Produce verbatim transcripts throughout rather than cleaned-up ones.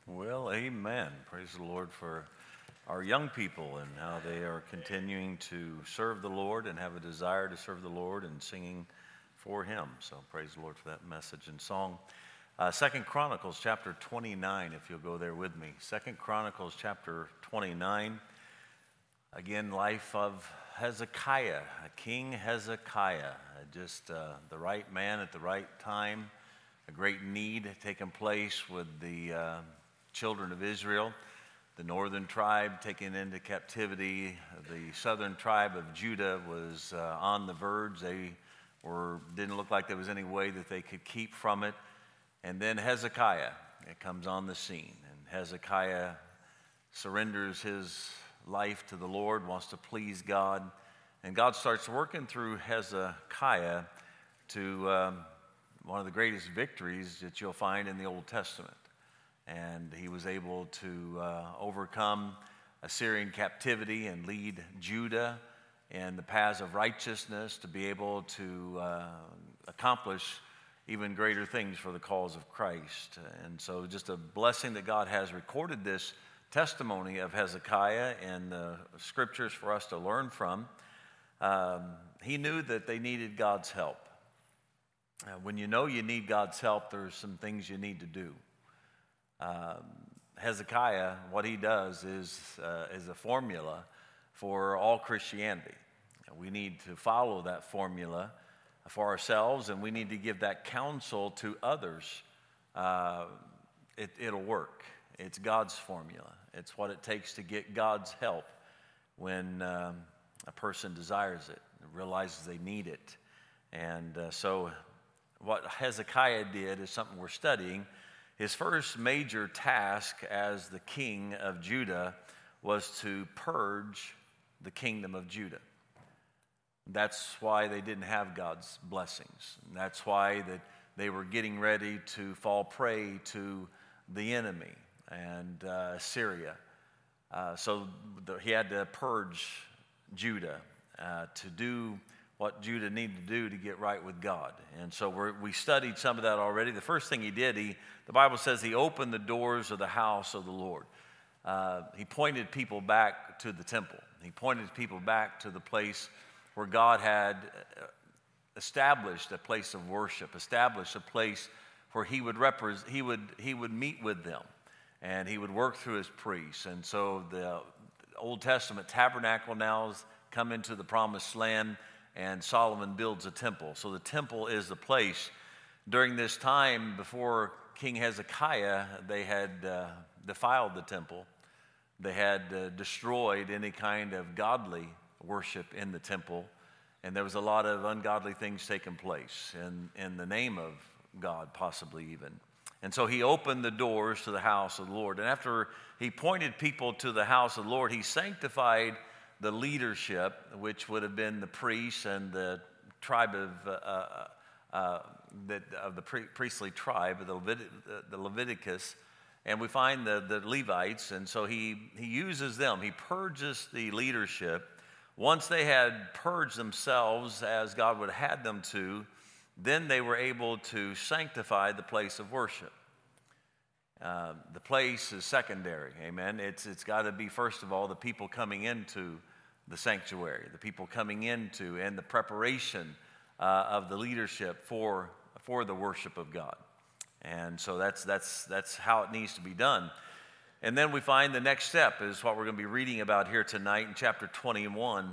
Well, amen. Praise the Lord for our young people and how they are continuing to serve the Lord and have a desire to serve the Lord and singing for Him. So praise the Lord for that message and song. Uh, Second Chronicles chapter twenty-nine, if you'll go there with me. Second Chronicles chapter twenty-nine. Again, life of Hezekiah, King Hezekiah, just uh, the right man at the right time. A great need taking place with the uh, children of Israel, the northern tribe taken into captivity. The southern tribe of Judah was uh, on the verge. They were didn't look like there was any way that they could keep from it. And then Hezekiah it comes on the scene, and Hezekiah surrenders his life to the Lord, wants to please God, and God starts working through Hezekiah to um, one of the greatest victories that you'll find in the Old Testament. And he was able to uh, overcome Assyrian captivity and lead Judah in the paths of righteousness to be able to uh, accomplish even greater things for the cause of Christ. And so just a blessing that God has recorded this testimony of Hezekiah in the scriptures for us to learn from. Um, he knew that they needed God's help. Uh, when you know you need God's help, there's some things you need to do. Um, Hezekiah, what he does is, uh, is a formula for all Christianity. We need to follow that formula for ourselves, and we need to give that counsel to others. Uh, it, it'll work. It's God's formula. It's what it takes to get God's help when um, a person desires it, realizes they need it. And uh, so what Hezekiah did is something we're studying. His first major task as the king of Judah was to purge the kingdom of Judah. That's why they didn't have God's blessings. And that's why that they were getting ready to fall prey to the enemy and uh, Syria. Uh, so the, he had to purge Judah uh, to do what Judah needed to do to get right with God. And so we're, we studied some of that already. The first thing he did, he, the Bible says he opened the doors of the house of the Lord. Uh, he pointed people back to the temple. He pointed people back to the place where God had established a place of worship, established a place where he would represent, he would, he would meet with them, and he would work through his priests. And so the Old Testament tabernacle now has come into the promised land, and Solomon builds a temple. So the temple is the place. During this time, before King Hezekiah, they had uh, defiled the temple. They had uh, destroyed any kind of godly worship in the temple. And there was a lot of ungodly things taking place in, in the name of God, possibly even. And so he opened the doors to the house of the Lord. And after he pointed people to the house of the Lord, he sanctified the leadership, which would have been the priests and the tribe of uh, uh, uh, the, of the pre- priestly tribe, the, Levit- the Leviticus, and we find the, the Levites, and so he, he uses them. He purges the leadership. Once they had purged themselves as God would have had them to, then they were able to sanctify the place of worship. Uh, the place is secondary, amen. It's it's got to be, first of all, the people coming into the sanctuary, the people coming into, and the preparation uh, of the leadership for for the worship of God. And so that's that's that's how it needs to be done. And then we find the next step is what we're going to be reading about here tonight in chapter twenty-one,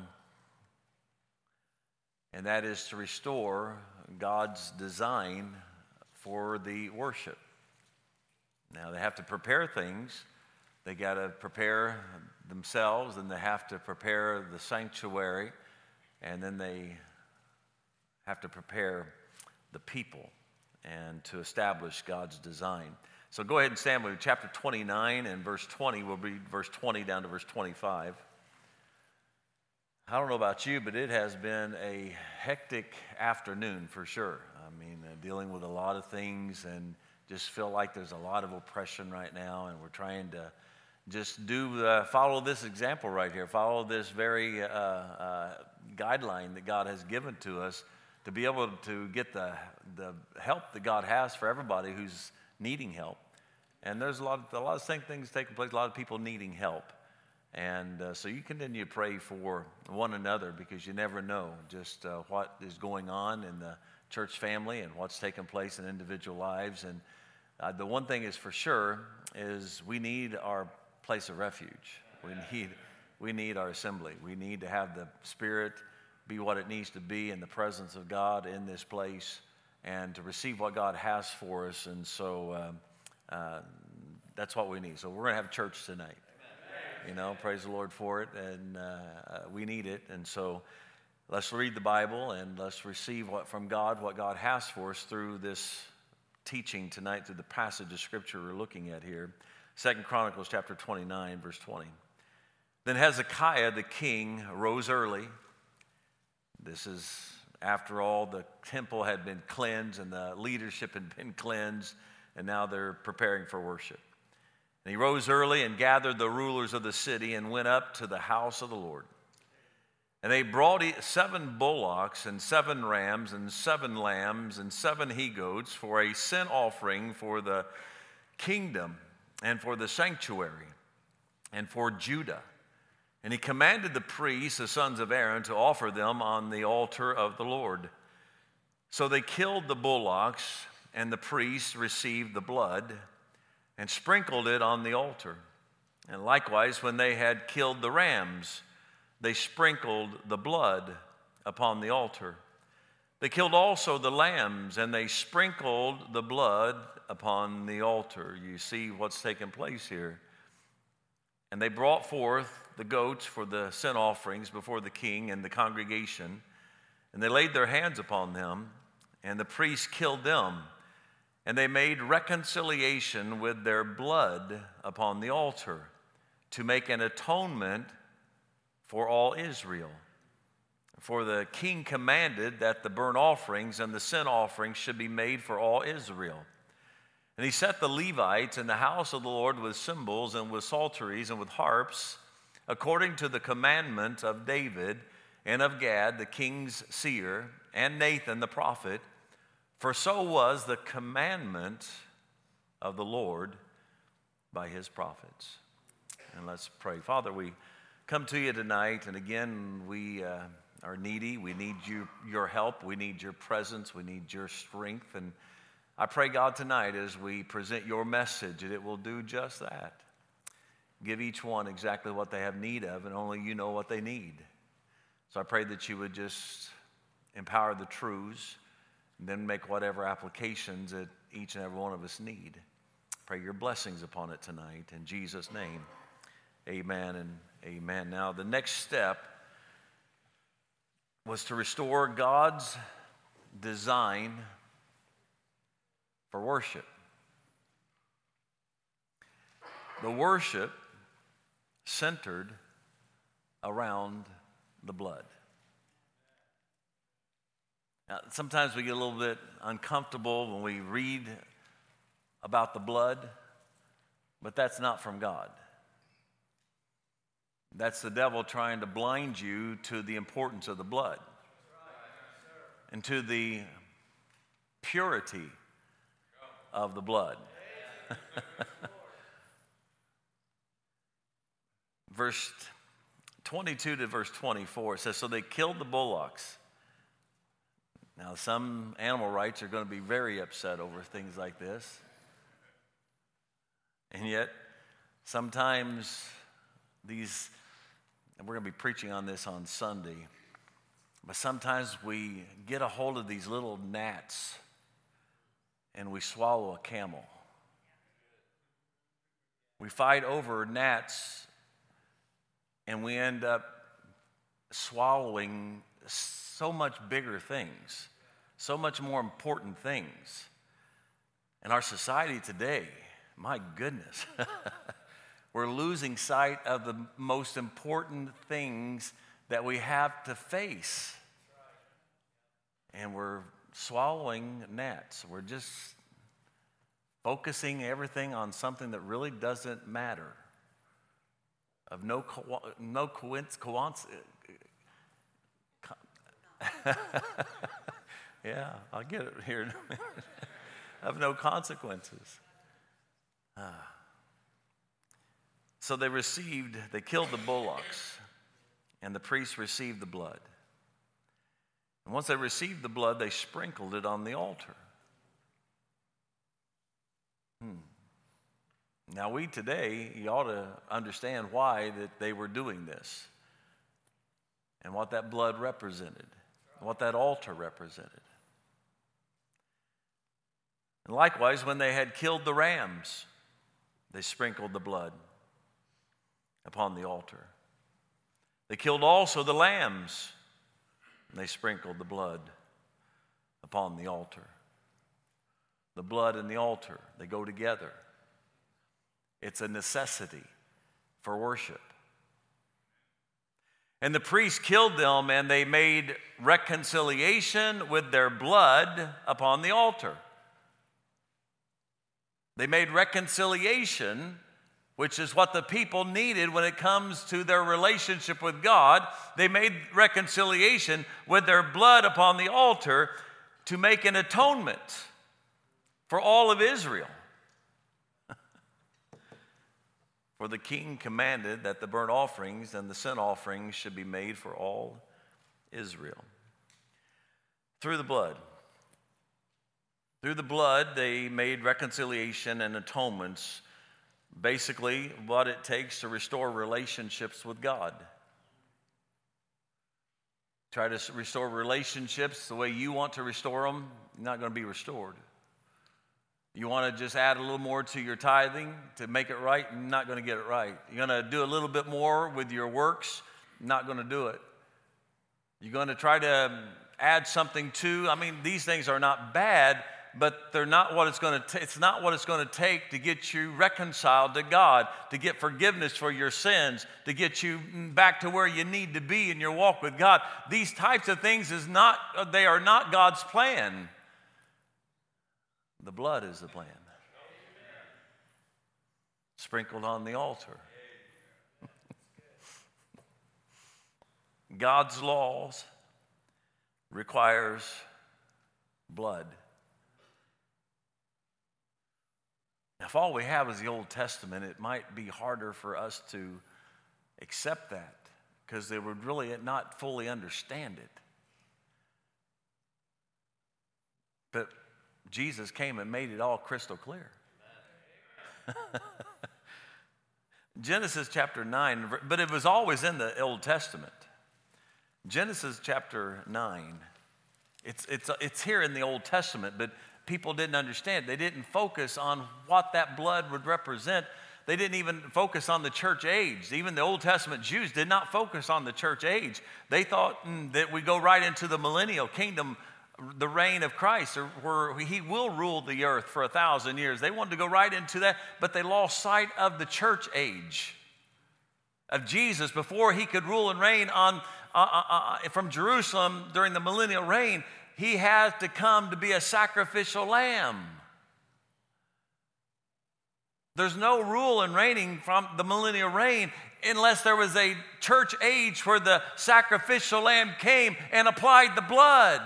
and that is to restore God's design for the worship. Now, they have to prepare things. They got to prepare themselves, and they have to prepare the sanctuary, and then they have to prepare the people and to establish God's design. So go ahead and stand with me. Chapter twenty-nine and verse twenty. We'll read verse twenty down to verse twenty-five. I don't know about you, but it has been a hectic afternoon for sure. I mean, uh, dealing with a lot of things and just feel like there's a lot of oppression right now, and we're trying to just do uh, follow this example right here, follow this very uh, uh, guideline that God has given to us to be able to get the the help that God has for everybody who's needing help. And there's a lot of, a lot of same things taking place, a lot of people needing help. And uh, so you continue to pray for one another, because you never know just uh, what is going on in the church family and what's taking place in individual lives. And uh, the one thing is for sure is we need our place of refuge. We need, we need our assembly. We need to have the Spirit be what it needs to be in the presence of God in this place, and to receive what God has for us. And so um, uh, that's what we need. So we're going to have church tonight. You know, praise the Lord for it, and uh, we need it. And so let's read the Bible, and let's receive what from God, what God has for us through this teaching tonight, through the passage of Scripture we're looking at here. Second Chronicles chapter twenty-nine, verse twenty. Then Hezekiah the king rose early. This is after all the temple had been cleansed and the leadership had been cleansed, and now they're preparing for worship. And he rose early and gathered the rulers of the city and went up to the house of the Lord. And they brought seven bullocks and seven rams and seven lambs and seven he-goats for a sin offering for the kingdom and for the sanctuary and for Judah. And he commanded the priests, the sons of Aaron, to offer them on the altar of the Lord. So they killed the bullocks, and the priests received the blood and sprinkled it on the altar. And likewise, when they had killed the rams, they sprinkled the blood upon the altar. They killed also the lambs, and they sprinkled the blood upon the altar. You see what's taking place here. And they brought forth the goats for the sin offerings before the king and the congregation, and they laid their hands upon them, and the priests killed them. And they made reconciliation with their blood upon the altar to make an atonement for all Israel. For the king commanded that the burnt offerings and the sin offerings should be made for all Israel. And he set the Levites in the house of the Lord with cymbals and with psalteries and with harps, according to the commandment of David and of Gad, the king's seer, and Nathan the prophet, for so was the commandment of the Lord by his prophets. And let's pray. Father, we come to you tonight, and again, we uh, are needy. We need you, your help. We need your presence. We need your strength. And I pray, God, tonight as we present your message, that it will do just that. Give each one exactly what they have need of, and only you know what they need. So I pray that you would just empower the truths, and then make whatever applications that each and every one of us need. Pray your blessings upon it tonight. In Jesus' name, amen and amen. Now, the next step was to restore God's design for worship. The worship centered around the blood. Now, sometimes we get a little bit uncomfortable when we read about the blood, but that's not from God. That's the devil trying to blind you to the importance of the blood and to the purity of the blood. Verse twenty-two to verse twenty-four, it says, so they killed the bullocks. Now, some animal rights are going to be very upset over things like this. And yet, sometimes these, and we're going to be preaching on this on Sunday, but sometimes we get a hold of these little gnats and we swallow a camel. We fight over gnats and we end up swallowing so much bigger things, so much more important things. In our society today, my goodness, we're losing sight of the most important things that we have to face. And we're swallowing gnats. We're just focusing everything on something that really doesn't matter. Of no co- no coincidence. Yeah, I'll get it here in a minute. Of no consequences. Ah. So they received, they killed the bullocks, and the priests received the blood. And once they received the blood, they sprinkled it on the altar. Hmm. Now we today, you ought to understand why that they were doing this and what that blood represented, what that altar represented. And likewise, when they had killed the rams, they sprinkled the blood upon the altar. They killed also the lambs, and they sprinkled the blood upon the altar. The blood and the altar, they go together. It's a necessity for worship. And the priests killed them, and they made reconciliation with their blood upon the altar. They made reconciliation, which is what the people needed when it comes to their relationship with God. They made reconciliation with their blood upon the altar to make an atonement for all of Israel. For the king commanded that the burnt offerings and the sin offerings should be made for all Israel. Through the blood. Through the blood, they made reconciliation and atonements, basically what it takes to restore relationships with God. Try to restore relationships the way you want to restore them, not going to be restored. You want to just add a little more to your tithing to make it right, you're not going to get it right. You're going to do a little bit more with your works, not going to do it. You're going to try to add something to, I mean, these things are not bad, but they're not what it's going to. T- it's not what it's going to take to get you reconciled to God, to get forgiveness for your sins, to get you back to where you need to be in your walk with God. These types of things is not. They are not God's plan. The blood is the plan. Sprinkled on the altar. God's laws requires blood. If all we have is the Old Testament, it might be harder for us to accept that because they would really not fully understand it. But Jesus came and made it all crystal clear. Genesis chapter nine, but it was always in the Old Testament. Genesis chapter nine, it's, it's, it's here in the Old Testament, but people didn't understand. They didn't focus on what that blood would represent. They didn't even focus on the church age. Even the Old Testament Jews did not focus on the church age. They thought mm, that we go right into the millennial kingdom, the reign of Christ, or where he will rule the earth for a thousand years. They wanted to go right into that, but they lost sight of the church age of Jesus before he could rule and reign on uh, uh, uh, from Jerusalem during the millennial reign. He had to come to be a sacrificial lamb. There's no rule and reigning from the millennial reign unless there was a church age where the sacrificial lamb came and applied the blood.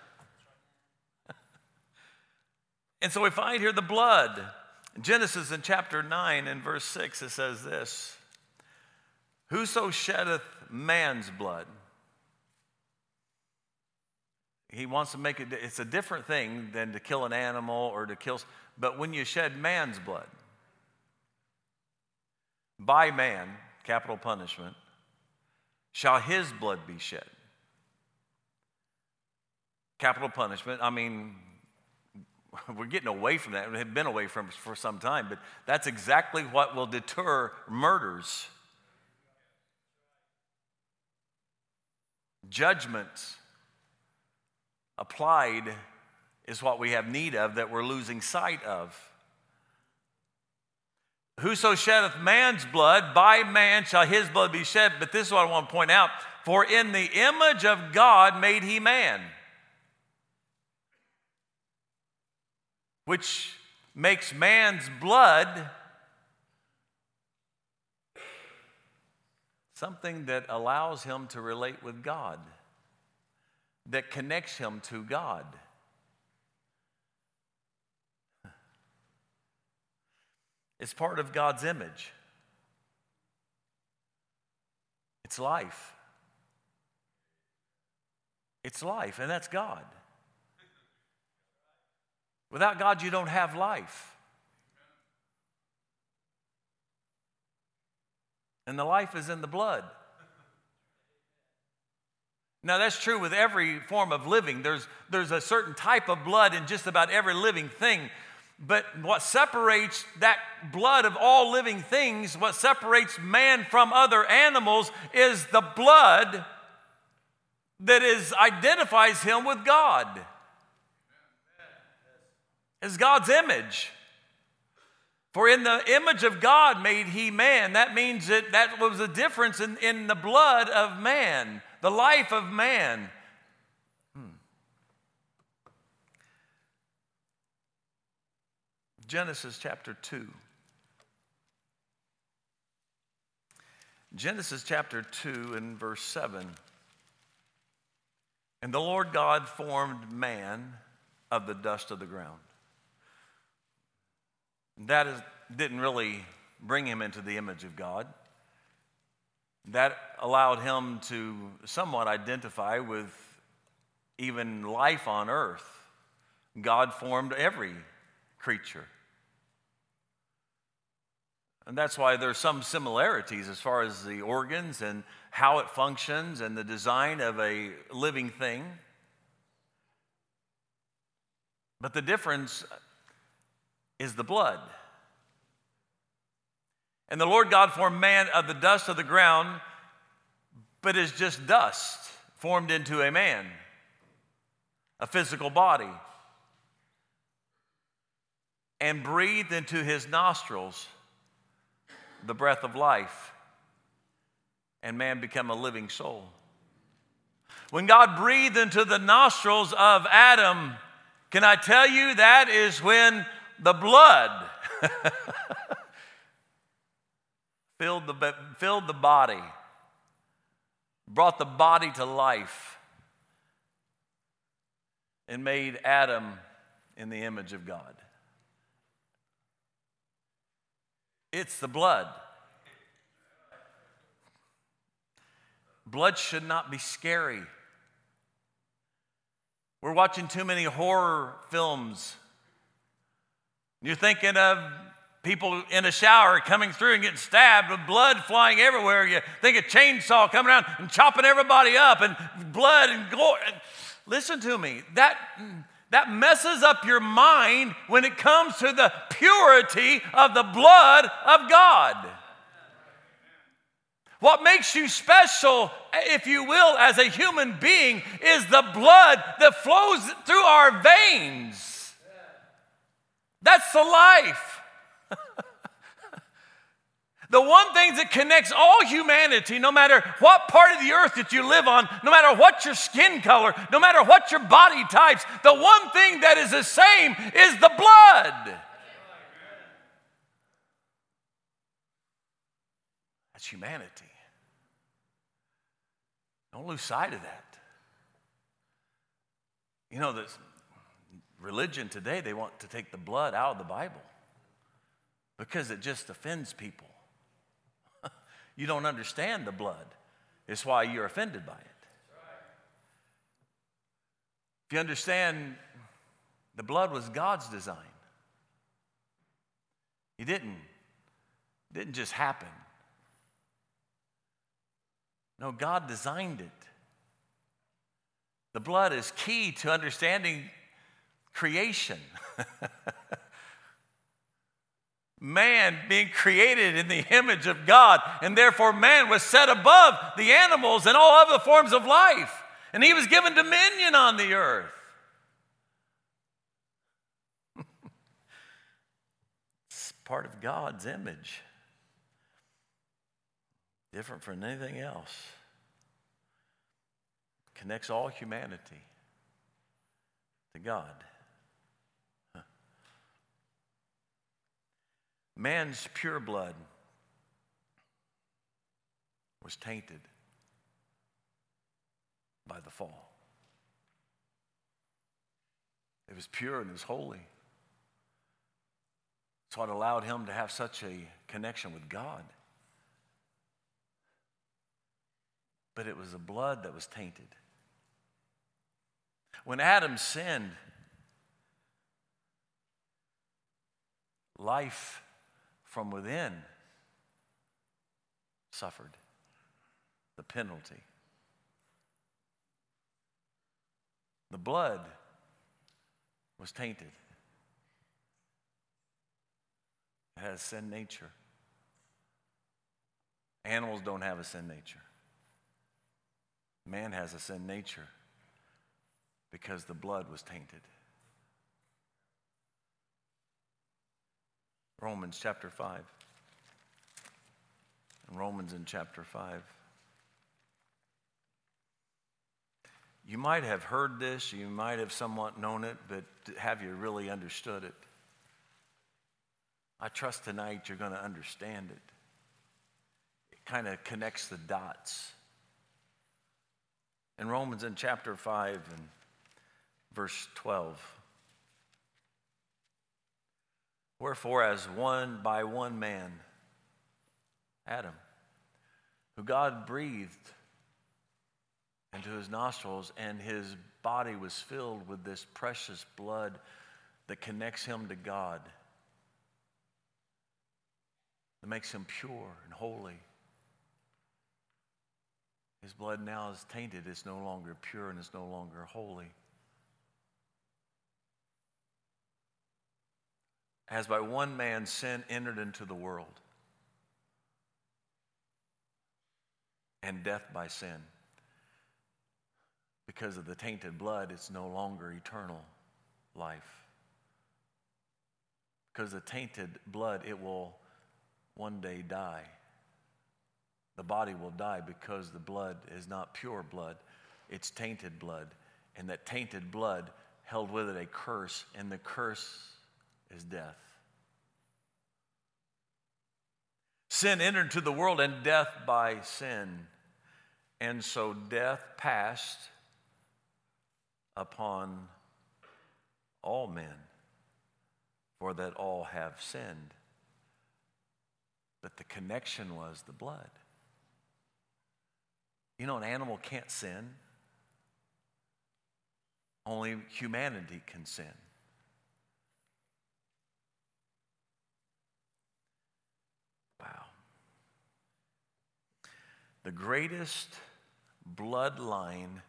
And so we find here the blood. In Genesis in chapter nine and verse six, it says this: whoso sheddeth man's blood. He wants to make it, it's a different thing than to kill an animal or to kill, but when you shed man's blood, by man, capital punishment, shall his blood be shed. Capital punishment, I mean, we're getting away from that. We have been away from it for some time, but that's exactly what will deter murders. Judgment applied is what we have need of that we're losing sight of. Whoso sheddeth man's blood, by man shall his blood be shed. But this is what I want to point out. For in the image of God made he man, which makes man's blood something that allows him to relate with God, that connects him to God. It's part of God's image. It's life. It's life, and that's God. Without God, you don't have life. And the life is in the blood. Now, that's true with every form of living. There's, there's a certain type of blood in just about every living thing. But what separates that blood of all living things, what separates man from other animals, is the blood that is identifies him with God. It's God's image. For in the image of God made he man. That means that that was a difference in, in the blood of man, the life of man. Hmm. Genesis chapter two. Genesis chapter two and verse seven. And the Lord God formed man of the dust of the ground. That is, didn't really bring him into the image of God. That allowed him to somewhat identify with even life on earth. God formed every creature. And that's why there's some similarities as far as the organs and how it functions and the design of a living thing. But the difference is the blood. And the Lord God formed man of the dust of the ground, but is just dust formed into a man, a physical body, and breathed into his nostrils the breath of life, and man became a living soul. When God breathed into the nostrils of Adam, can I tell you that is when the blood filled the, filled the body, brought the body to life, and made Adam in the image of God. It's the blood. Blood should not be scary. We're watching too many horror films. You're thinking of people in a shower coming through and getting stabbed with blood flying everywhere. You think a chainsaw coming around and chopping everybody up and blood and gore. Listen to me. That, that messes up your mind when it comes to the purity of the blood of God. What makes you special, if you will, as a human being is the blood that flows through our veins. That's the life. The one thing that connects all humanity, no matter what part of the earth that you live on, no matter what your skin color, no matter what your body types, the one thing that is the same is the blood. That's humanity. Don't lose sight of that. You know, this religion today, they want to take the blood out of the Bible because it just offends people. You don't understand the blood. It's why you're offended by it. If you understand, the blood was God's design. He didn't, didn't just happen. No, God designed it. The blood is key to understanding creation. Man being created in the image of God, and therefore man was set above the animals and all other forms of life. And he was given dominion on the earth. It's part of God's image. Different from anything else. Connects all humanity to God. Huh. Man's pure blood was tainted by the fall. It was pure and it was holy. It's what allowed him to have such a connection with God. But it was the blood that was tainted. When Adam sinned, life from within suffered the penalty. The blood was tainted. It has sin nature. Animals don't have a sin nature. Man has a sin nature because the blood was tainted. Romans chapter five. And Romans in chapter five. You might have heard this, you might have somewhat known it, but have you really understood it? I trust tonight you're going to understand it. It kind of connects the dots. In Romans in chapter five and verse twelve. Wherefore, as one by one man, Adam, who God breathed into his nostrils, and his body was filled with this precious blood that connects him to God, that makes him pure and holy. His blood now is tainted. It's no longer pure and it's no longer holy. As by one man sin entered into the world, and death by sin. Because of the tainted blood, it's no longer eternal life. Because the tainted blood, it will one day die. The body will die because the blood is not pure blood. It's tainted blood. And that tainted blood held with it a curse, and the curse is death. Sin entered into the world, and death by sin. And so death passed upon all men, for that all have sinned. But the connection was the blood. You know, an animal can't sin. Only humanity can sin. Wow. The greatest bloodline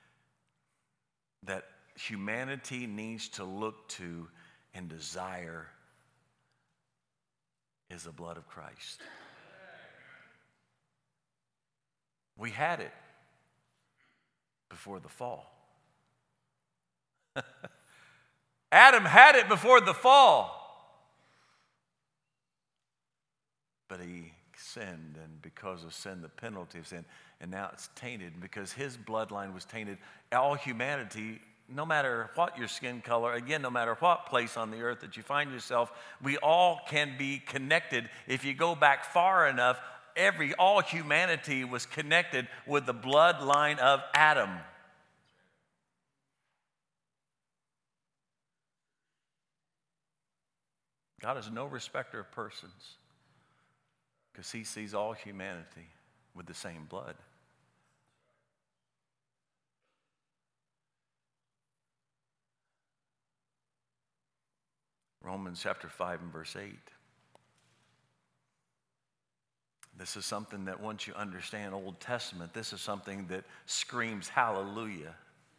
that humanity needs to look to and desire is the blood of Christ. We had it before the fall. Adam had it before the fall. But he sinned, and because of sin, the penalty of sin, and now it's tainted because his bloodline was tainted. All humanity, no matter what your skin color, again, no matter what place on the earth that you find yourself, we all can be connected. If you go back far enough, every all humanity was connected with the bloodline of Adam. God is no respecter of persons, because he sees all humanity with the same blood. Romans chapter five and verse eight. This is something that once you understand Old Testament, this is something that screams hallelujah.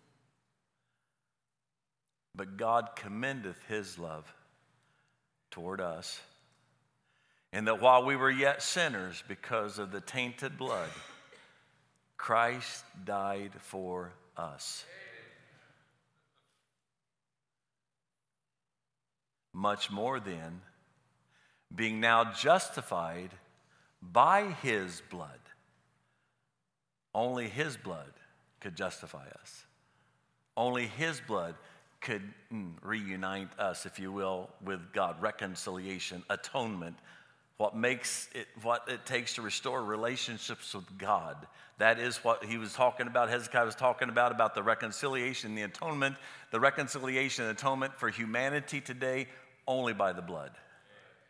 But God commendeth his love toward us, and that while we were yet sinners, because of the tainted blood, Christ died for us. Much more then, being now justified by his blood. Only his blood could justify us. Only his blood could mm, reunite us, if you will, with God. Reconciliation, atonement, what makes it, what it takes to restore relationships with God. That is what he was talking about, Hezekiah was talking about, about the reconciliation, the atonement, the reconciliation and atonement for humanity today, only by the blood.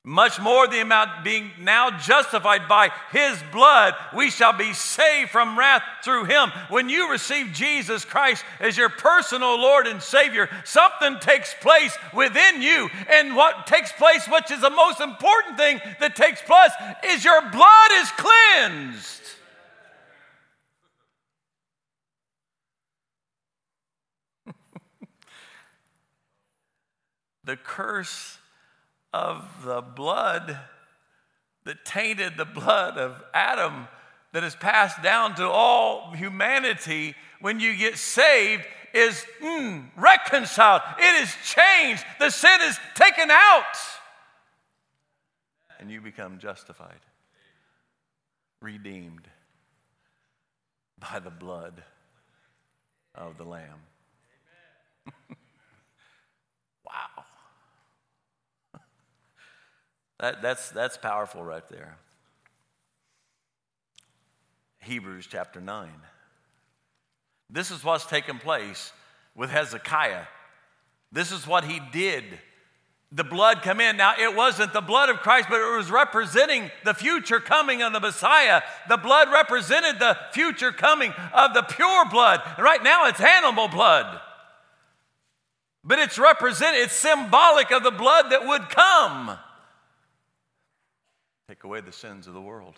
Much more the amount being now justified by his blood, we shall be saved from wrath through him. When you receive Jesus Christ as your personal Lord and Savior, something takes place within you. And what takes place, which is the most important thing that takes place, is your blood is cleansed. The curse of the blood that tainted the blood of Adam, that is passed down to all humanity when you get saved, is mm, reconciled. It is changed. The sin is taken out. And you become justified, redeemed by the blood of the Lamb. Wow. That, that's, that's powerful right there. Hebrews chapter nine. This is what's taken place with Hezekiah. This is what he did. The blood come in. Now, it wasn't the blood of Christ, but it was representing the future coming of the Messiah. The blood represented the future coming of the pure blood. And right now, it's animal blood. But it's represented, it's symbolic of the blood that would come. Take away the sins of the world.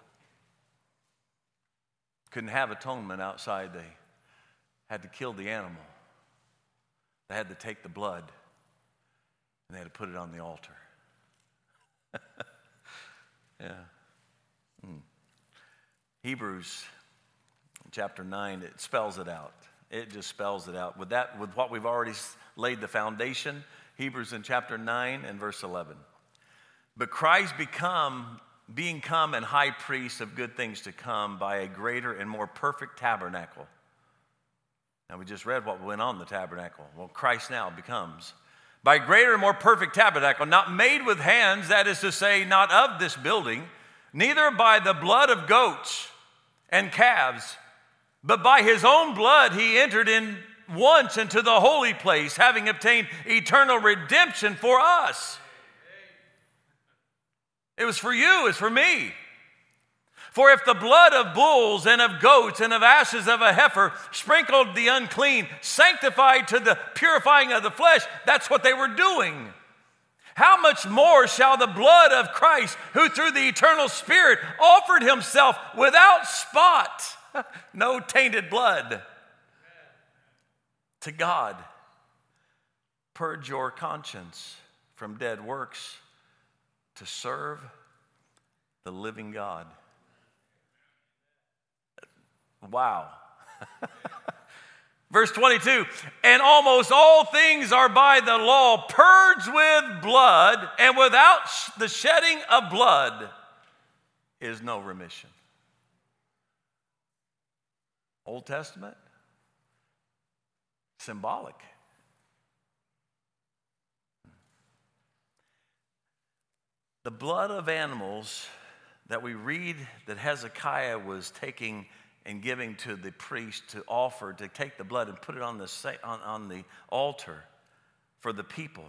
Couldn't have atonement outside. They had to kill the animal. They had to take the blood and they had to put it on the altar. Yeah. Hmm. Hebrews chapter nine, it spells it out. It just spells it out. With that, with what we've already laid the foundation, Hebrews in chapter nine and verse eleven. But Christ become being come and high priest of good things to come by a greater and more perfect tabernacle. Now we just read what went on in the tabernacle. Well, Christ now becomes by a greater and more perfect tabernacle, not made with hands, that is to say, not of this building, neither by the blood of goats and calves, but by his own blood he entered in once into the holy place, having obtained eternal redemption for us. It was for you, it's for me. For if the blood of bulls and of goats and of ashes of a heifer sprinkled the unclean, sanctified to the purifying of the flesh, that's what they were doing. How much more shall the blood of Christ, who through the eternal Spirit offered himself without spot, no tainted blood, to God, purge your conscience from dead works to serve the living God. Wow. Verse twenty-two, and almost all things are by the law purged with blood, and without the shedding of blood is no remission. Old Testament, symbolic. The blood of animals that we read that Hezekiah was taking and giving to the priest to offer, to take the blood and put it on the, on, on the altar for the people.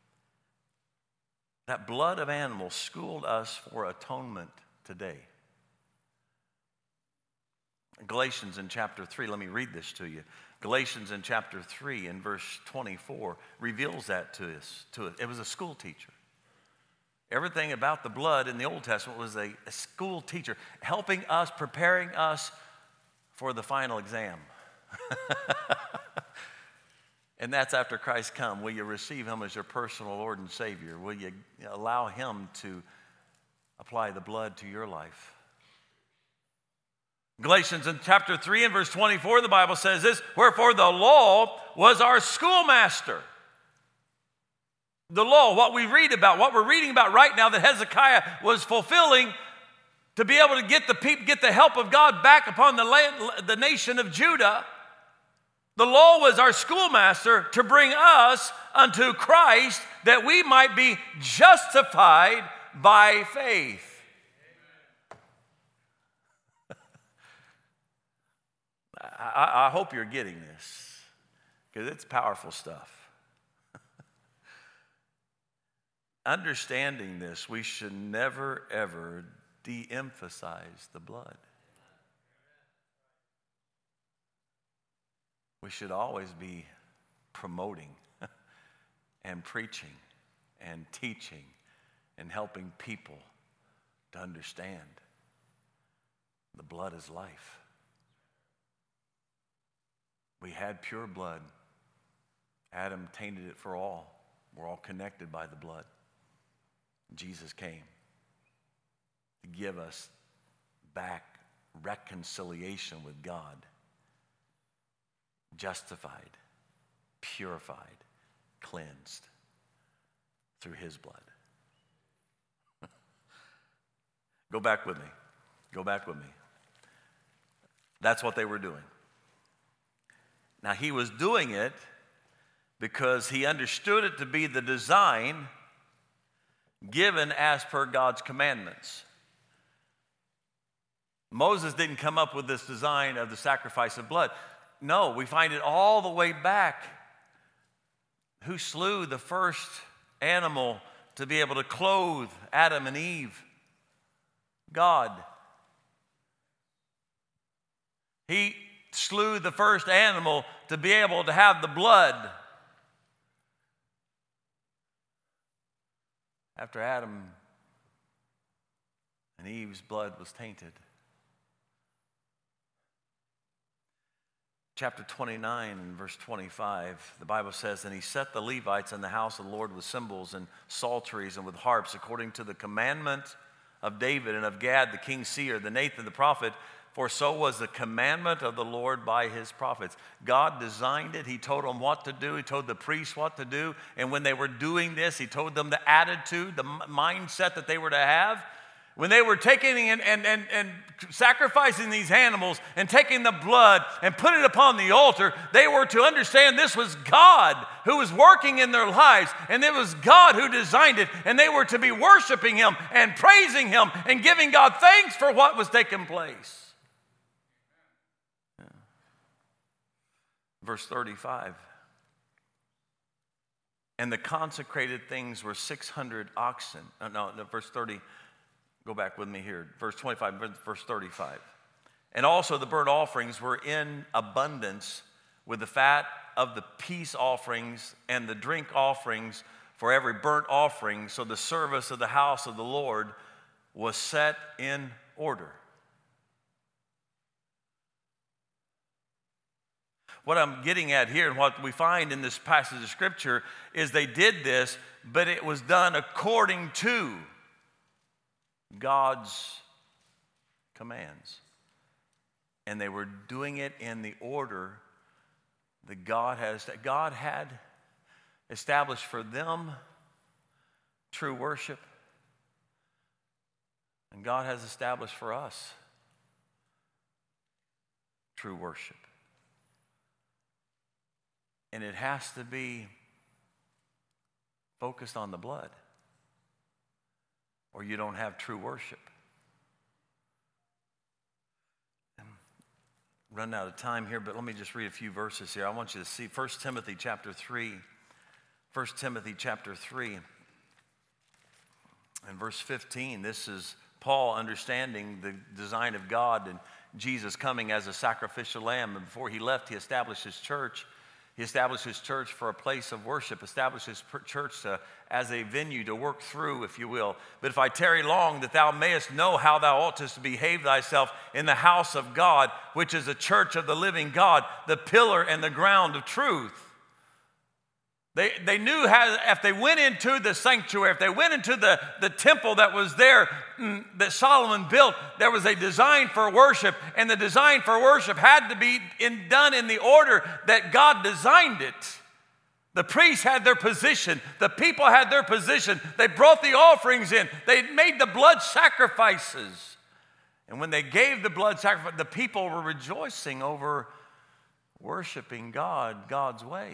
That blood of animals schooled us for atonement today. Galatians in chapter three, let me read this to you. Galatians in chapter three in verse twenty-four reveals that to us. To us. It was a school teacher. Everything about the blood in the Old Testament was a, a school teacher helping us, preparing us for the final exam. And that's after Christ come. Will you receive him as your personal Lord and Savior? Will you allow him to apply the blood to your life? Galatians in chapter three and verse twenty-four, the Bible says this, wherefore the law was our schoolmaster. The law, what we read about, what we're reading about right now that Hezekiah was fulfilling to be able to get the people, get the help of God back upon the land, the nation of Judah. The law was our schoolmaster to bring us unto Christ that we might be justified by faith. I, I hope you're getting this because it's powerful stuff. understanding this, we should never, ever de-emphasize the blood. We should always be promoting and preaching and teaching and helping people to understand the blood is life. We had pure blood. Adam tainted it for all. We're all connected by the blood. Jesus came to give us back reconciliation with God, justified, purified, cleansed through his blood. Go back with me. Go back with me. That's what they were doing. Now, he was doing it because he understood it to be the design given as per God's commandments. Moses didn't come up with this design of the sacrifice of blood. No, we find it all the way back. Who slew the first animal to be able to clothe Adam and Eve? God. He slew the first animal to be able to have the blood. After Adam and Eve's blood was tainted. Chapter twenty-nine and verse twenty-five, the Bible says, "And he set the Levites in the house of the Lord with cymbals and psalteries and with harps, according to the commandment of David and of Gad, the king's seer, the Nathan the prophet, for so was the commandment of the Lord by his prophets." God designed it. He told them what to do. He told the priests what to do. And when they were doing this, he told them the attitude, the mindset that they were to have. When they were taking and, and, and, and sacrificing these animals and taking the blood and putting it upon the altar, they were to understand this was God who was working in their lives, and it was God who designed it, and they were to be worshiping him and praising him and giving God thanks for what was taking place. Yeah. Verse thirty-five. "And the consecrated things were six hundred oxen." Uh, no, no, verse thirty. Go back with me here. Verse twenty-five, verse thirty-five. "And also the burnt offerings were in abundance with the fat of the peace offerings and the drink offerings for every burnt offering. So the service of the house of the Lord was set in order." What I'm getting at here and what we find in this passage of Scripture is they did this, but it was done according to God's commands. And they were doing it in the order that God has. God had established for them true worship. And God has established for us true worship. And it has to be focused on the blood, or you don't have true worship. I'm running out of time here, but let me just read a few verses here. I want you to see First Timothy chapter three. First Timothy chapter three and verse fifteen. This is Paul understanding the design of God and Jesus coming as a sacrificial lamb. And before he left, he established his church. He established his church for a place of worship, established his church to, as a venue to work through, if you will. "But if I tarry long, that thou mayest know how thou oughtest to behave thyself in the house of God, which is a church of the living God, the pillar and the ground of truth." They, they knew how, if they went into the sanctuary, if they went into the, the temple that was there, mm, that Solomon built, there was a design for worship, and the design for worship had to be in, done in the order that God designed it. The priests had their position. The people had their position. They brought the offerings in. They made the blood sacrifices. And when they gave the blood sacrifice, the people were rejoicing over worshiping God God's way.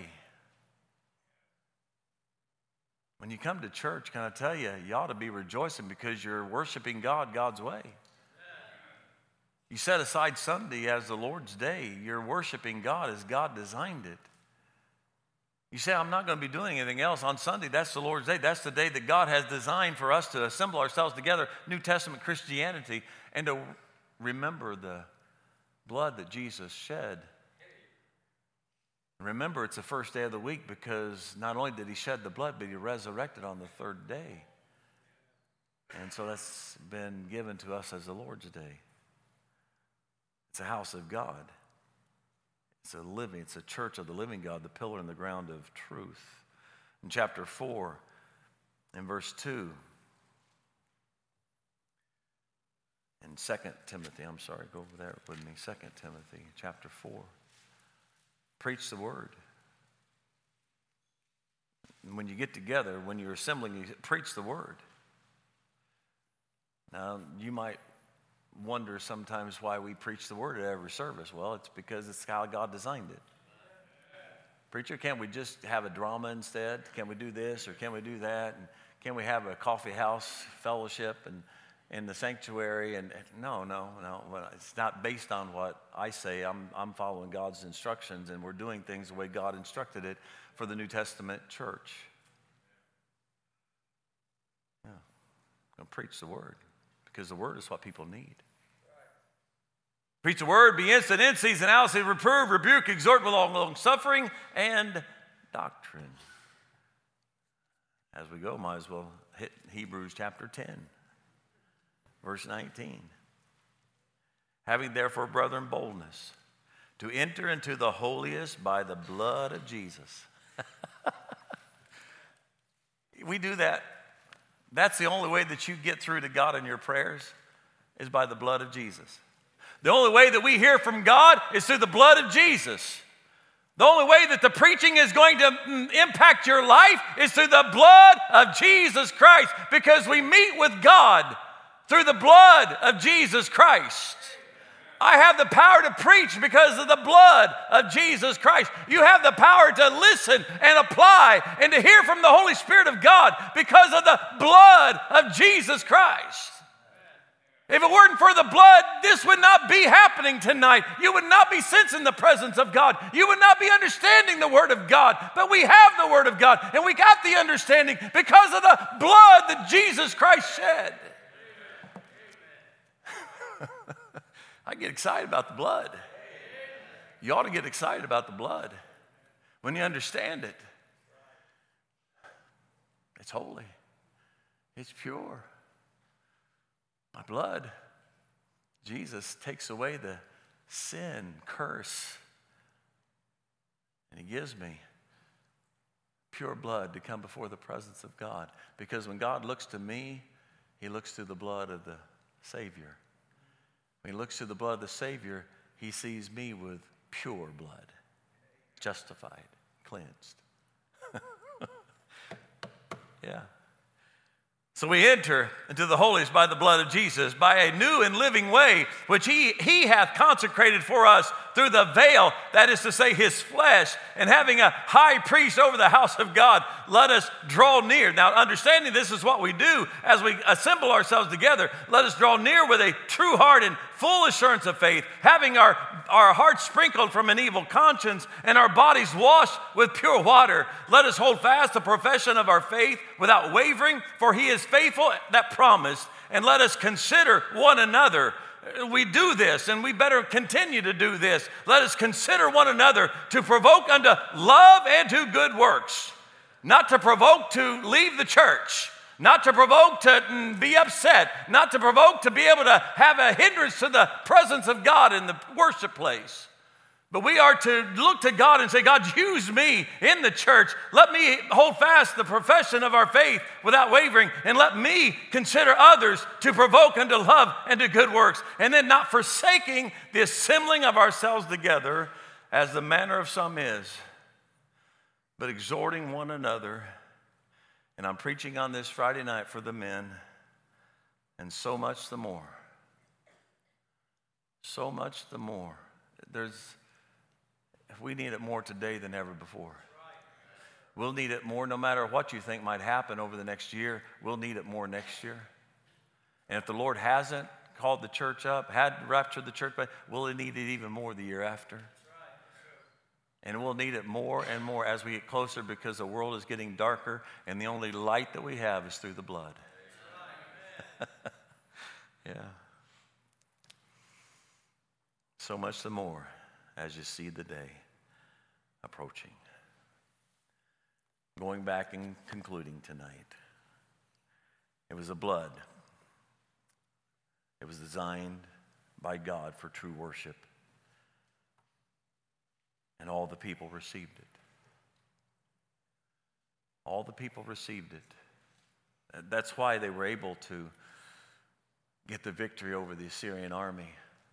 When you come to church, can I tell you, you ought to be rejoicing because you're worshiping God God's way. You set aside Sunday as the Lord's day. You're worshiping God as God designed it. You say, I'm not going to be doing anything else. On Sunday, that's the Lord's Day. That's the day that God has designed for us to assemble ourselves together, New Testament Christianity, and to remember the blood that Jesus shed. Remember, it's the first day of the week because not only did he shed the blood, but he resurrected on the third day. And so that's been given to us as the Lord's Day. It's a house of God. It's a living, it's a church of the living God, the pillar and the ground of truth. In chapter four, in verse two, in Second Timothy, I'm sorry, go over there with me, Second Timothy, chapter four. Preach the word. And when you get together, when you're assembling, you preach the word. Now, you might wonder sometimes why we preach the word at every service. Well, it's because it's how God designed it. Preacher, can't we just have a drama instead? Can we do this or can we do that? And can we have a coffee house fellowship and in the sanctuary? And no, no, no. It's not based on what I say. I'm, I'm following God's instructions, and we're doing things the way God instructed it for the New Testament church. Yeah. I'm going to preach the word because the word is what people need. Preach the word, be instant in season, out of season, reprove, rebuke, exhort with long, long suffering and doctrine. As we go, might as well hit Hebrews chapter ten, verse nineteen. Having therefore, brethren, boldness to enter into the holiest by the blood of Jesus. We do that. That's the only way that you get through to God in your prayers is by the blood of Jesus. The only way that we hear from God is through the blood of Jesus. The only way that the preaching is going to impact your life is through the blood of Jesus Christ, because we meet with God through the blood of Jesus Christ. I have the power to preach because of the blood of Jesus Christ. You have the power to listen and apply and to hear from the Holy Spirit of God because of the blood of Jesus Christ. If it weren't for the blood, this would not be happening tonight. You would not be sensing the presence of God. You would not be understanding the Word of God. But we have the Word of God, and we got the understanding because of the blood that Jesus Christ shed. I get excited about the blood. You ought to get excited about the blood when you understand it. It's holy. It's pure. My blood, Jesus takes away the sin, curse, and he gives me pure blood to come before the presence of God. Because when God looks to me, he looks to the blood of the Savior. When he looks to the blood of the Savior, he sees me with pure blood, justified, cleansed. Yeah. So we enter into the holies by the blood of Jesus, by a new and living way, which he, he hath consecrated for us through the veil, that is to say, his flesh, and having a high priest over the house of God, let us draw near. Now, understanding this is what we do as we assemble ourselves together, let us draw near with a true heart and full assurance of faith, having our, our hearts sprinkled from an evil conscience and our bodies washed with pure water. Let us hold fast the profession of our faith without wavering, for he is faithful that promised. And let us consider one another. We do this, and we better continue to do this. Let us consider one another to provoke unto love and to good works. Not to provoke to leave the church. Not to provoke to be upset. Not to provoke to be able to have a hindrance to the presence of God in the worship place. But we are to look to God and say, God, use me in the church. Let me hold fast the profession of our faith without wavering, and let me consider others to provoke unto love and to good works. And then not forsaking the assembling of ourselves together, as the manner of some is, but exhorting one another. And I'm preaching on this Friday night for the men, and so much the more. So much the more. There's We need it more today than ever before. We'll need it more no matter what you think might happen over the next year. We'll need it more next year. And if the Lord hasn't called the church up, had raptured the church, we'll need it even more the year after. And we'll need it more and more as we get closer because the world is getting darker and the only light that we have is through the blood. Yeah. So much the more as you see the day approaching. Going back and concluding tonight. It was the blood. It was designed by God for true worship. And all the people received it. All the people received it. That's why they were able to get the victory over the Assyrian army.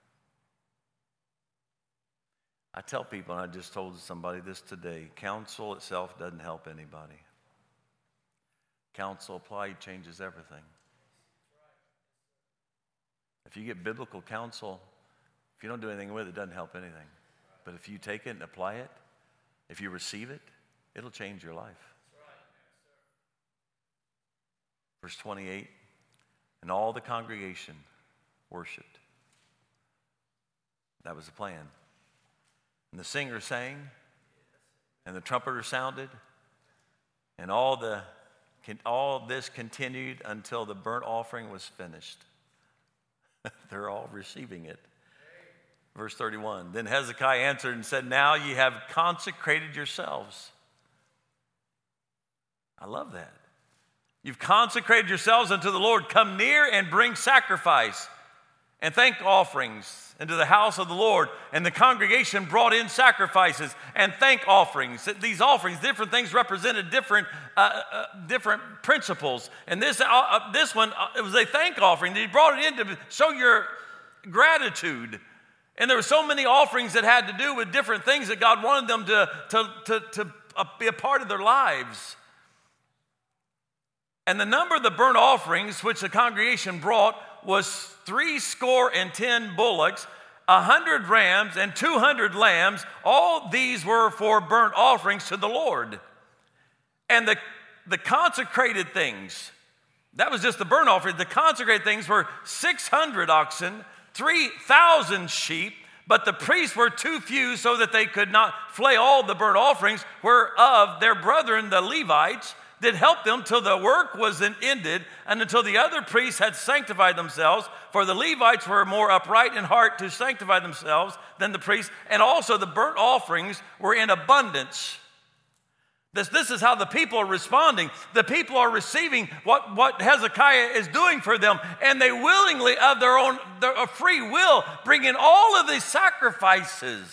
I tell people, and I just told somebody this today, counsel itself doesn't help anybody. Counsel applied changes everything. If you get biblical counsel, if you don't do anything with it, it doesn't help anything. But if you take it and apply it, if you receive it, it'll change your life. Verse twenty-eight, and all the congregation worshiped. That was the plan. And the singer sang, and the trumpeter sounded, and all the all this continued until the burnt offering was finished. They're all receiving it. Verse thirty-one, then Hezekiah answered and said, now ye have consecrated yourselves. I love that. You've consecrated yourselves unto the Lord. Come near and bring sacrifice and thank offerings into the house of the Lord. And the congregation brought in sacrifices and thank offerings. These offerings, different things represented different, uh, uh, different principles. And this, uh, uh, this one, uh, it was a thank offering. They brought it in to show your gratitude. And there were so many offerings that had to do with different things that God wanted them to, to, to, to uh, be a part of their lives. And the number of the burnt offerings which the congregation brought was three score and ten bullocks, a hundred rams, and two hundred lambs. All these were for burnt offerings to the Lord. And the, the consecrated things, that was just the burnt offering. The consecrated things were six hundred oxen, three thousand sheep, but the priests were too few so that they could not flay all the burnt offerings, whereof their brethren, the Levites, did help them till the work was ended and until the other priests had sanctified themselves. For the Levites were more upright in heart to sanctify themselves than the priests. And also the burnt offerings were in abundance. This, this is how the people are responding. The people are receiving what, what Hezekiah is doing for them. And they willingly, of their own their free will, bring in all of these sacrifices.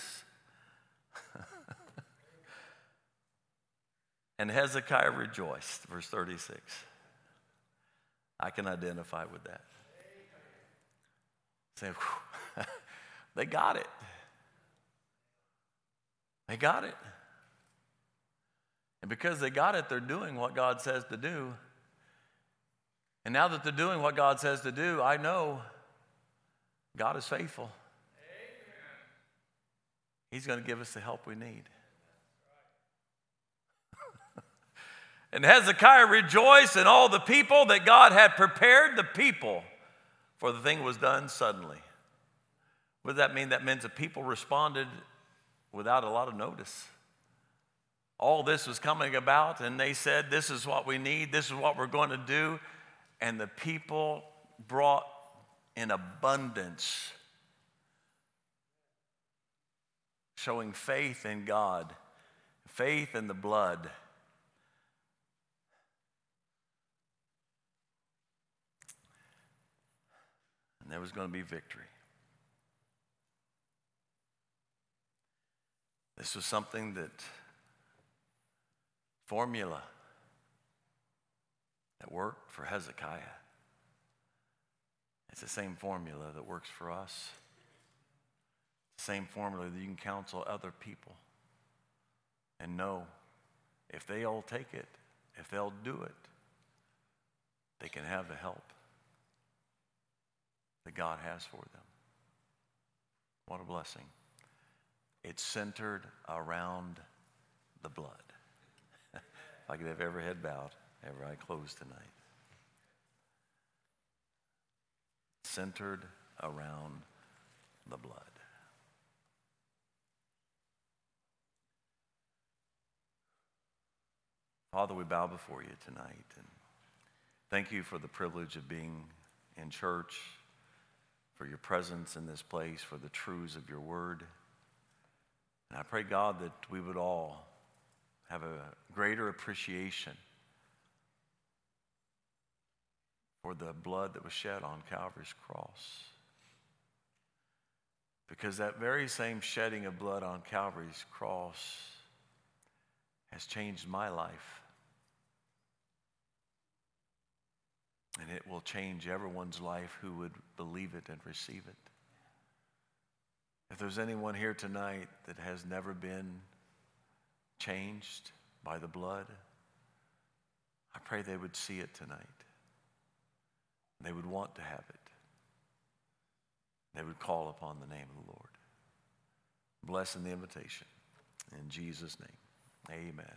And Hezekiah rejoiced, verse thirty-six. I can identify with that. Say, they got it. They got it. And because they got it, they're doing what God says to do. And now that they're doing what God says to do, I know God is faithful. He's going to give us the help we need. And Hezekiah rejoiced, and all the people that God had prepared the people, for the thing was done suddenly. What does that mean? That means the people responded without a lot of notice. All this was coming about, and they said, this is what we need, this is what we're going to do. And the people brought in abundance, showing faith in God, faith in the blood. And there was going to be victory. This was something that formula that worked for Hezekiah. It's the same formula that works for us. The same formula that you can counsel other people and know if they all take it, if they'll do it, they can have the help that God has for them. What a blessing. It's centered around the blood. If I could have every head bowed, every eye closed tonight. Centered around the blood. Father, we bow before you tonight, and thank you for the privilege of being in church, for your presence in this place, for the truths of your word. And I pray, God, that we would all have a greater appreciation for the blood that was shed on Calvary's cross. Because that very same shedding of blood on Calvary's cross has changed my life. And it will change everyone's life who would believe it and receive it. If there's anyone here tonight that has never been changed by the blood, I pray they would see it tonight. They would want to have it. They would call upon the name of the Lord. Bless in the invitation. In Jesus' name, amen.